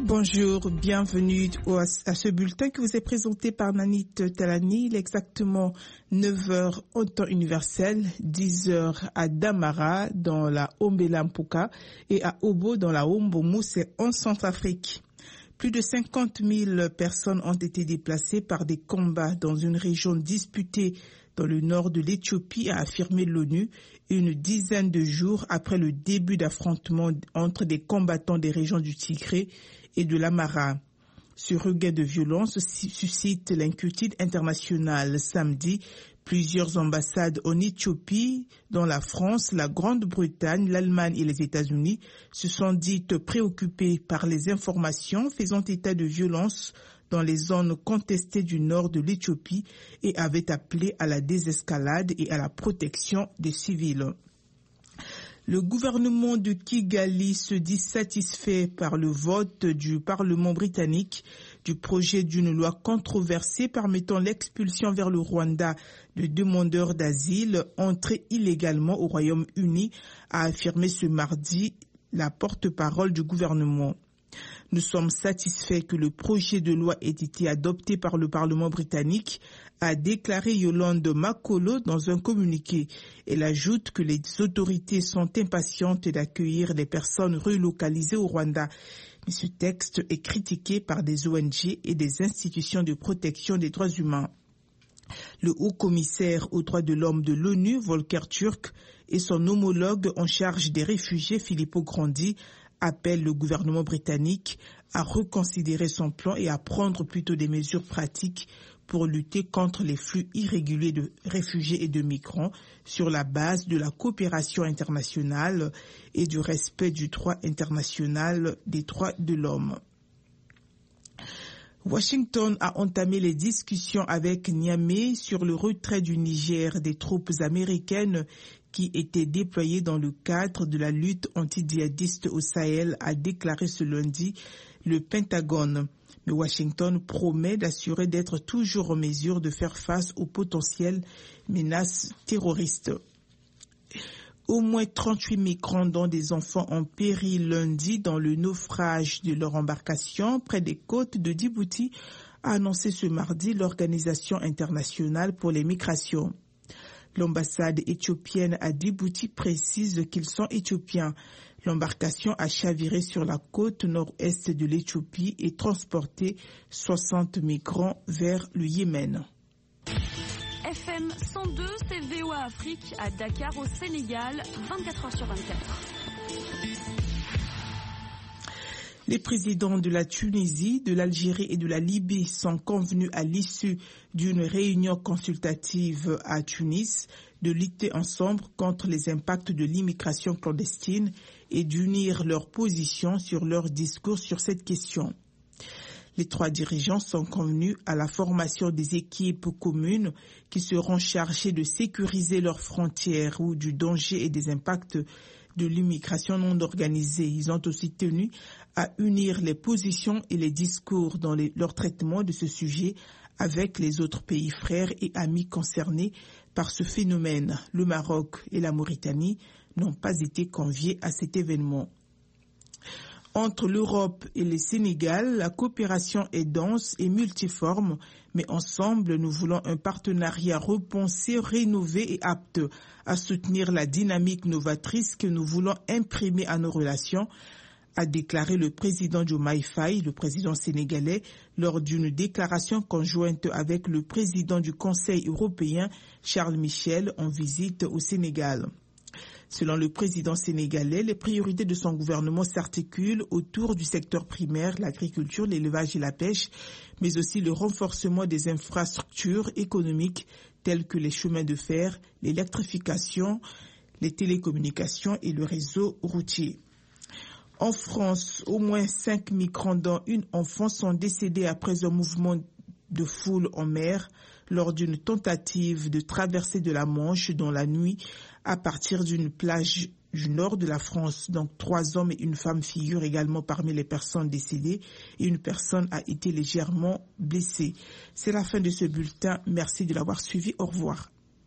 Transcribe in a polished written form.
Bonjour, bienvenue à ce bulletin qui vous est présenté par Nanit Talani. Il est exactement 9h au temps universel, 10h à Damara dans la Ombelampuka et à Obo dans la Ombomu, c'est en Centrafrique. Plus de 50 000 personnes ont été déplacées par des combats dans une région disputée dans le nord de l'Éthiopie, a affirmé l'ONU, une dizaine de jours après le début d'affrontements entre des combattants des régions du Tigré et de l'Amara. Ce regain de violence suscite l'inquiétude internationale. Samedi, plusieurs ambassades en Éthiopie, dont la France, la Grande-Bretagne, l'Allemagne et les États-Unis, se sont dites préoccupées par les informations faisant état de violence dans les zones contestées du nord de l'Éthiopie et avaient appelé à la désescalade et à la protection des civils. Le gouvernement de Kigali se dit satisfait par le vote du Parlement britannique du projet d'une loi controversée permettant l'expulsion vers le Rwanda de demandeurs d'asile entrés illégalement au Royaume-Uni, a affirmé ce mardi la porte-parole du gouvernement. Nous sommes satisfaits que le projet de loi ait été adopté par le Parlement britannique, a déclaré Yolande Makolo dans un communiqué. Elle ajoute que les autorités sont impatientes d'accueillir les personnes relocalisées au Rwanda. Mais ce texte est critiqué par des ONG et des institutions de protection des droits humains. Le haut-commissaire aux droits de l'homme de l'ONU, Volker Turk, et son homologue en charge des réfugiés, Filippo Grandi, appelle le gouvernement britannique à reconsidérer son plan et à prendre plutôt des mesures pratiques pour lutter contre les flux irréguliers de réfugiés et de migrants sur la base de la coopération internationale et du respect du droit international des droits de l'homme. Washington a entamé les discussions avec Niamey sur le retrait du Niger des troupes américaines qui étaient déployées dans le cadre de la lutte anti-djihadiste au Sahel, a déclaré ce lundi le Pentagone. Mais Washington promet d'assurer d'être toujours en mesure de faire face aux potentielles menaces terroristes. Au moins 38 migrants, dont des enfants, ont péri lundi dans le naufrage de leur embarcation près des côtes de Djibouti, a annoncé ce mardi l'Organisation internationale pour les migrations. L'ambassade éthiopienne à Djibouti précise qu'ils sont éthiopiens. L'embarcation a chaviré sur la côte nord-est de l'Éthiopie et transporté 60 migrants vers le Yémen. FM 102, c'est VOA Afrique à Dakar au Sénégal, 24h sur 24. Les présidents de la Tunisie, de l'Algérie et de la Libye sont convenus à l'issue d'une réunion consultative à Tunis de lutter ensemble contre les impacts de l'immigration clandestine et d'unir leurs positions sur leur discours sur cette question. Les trois dirigeants sont convenus à la formation des équipes communes qui seront chargées de sécuriser leurs frontières ou du danger et des impacts de l'immigration non organisée. Ils ont aussi tenu à unir les positions et les discours dans leur traitement de ce sujet avec les autres pays frères et amis concernés par ce phénomène. Le Maroc et la Mauritanie n'ont pas été conviés à cet événement. Entre l'Europe et le Sénégal, la coopération est dense et multiforme, mais ensemble, nous voulons un partenariat repensé, rénové et apte à soutenir la dynamique novatrice que nous voulons imprimer à nos relations, a déclaré le président Diomaye Faye, le président sénégalais, lors d'une déclaration conjointe avec le président du Conseil européen, Charles Michel, en visite au Sénégal. Selon le président sénégalais, les priorités de son gouvernement s'articulent autour du secteur primaire, l'agriculture, l'élevage et la pêche, mais aussi le renforcement des infrastructures économiques telles que les chemins de fer, l'électrification, les télécommunications et le réseau routier. En France, au moins 5 migrants dont une enfant sont décédés après un mouvement de foule en mer lors d'une tentative de traversée de la Manche dans la nuit à partir d'une plage du nord de la France. Donc 3 hommes et une femme figurent également parmi les personnes décédées et une personne a été légèrement blessée. C'est la fin de ce bulletin. Merci de l'avoir suivi. Au revoir.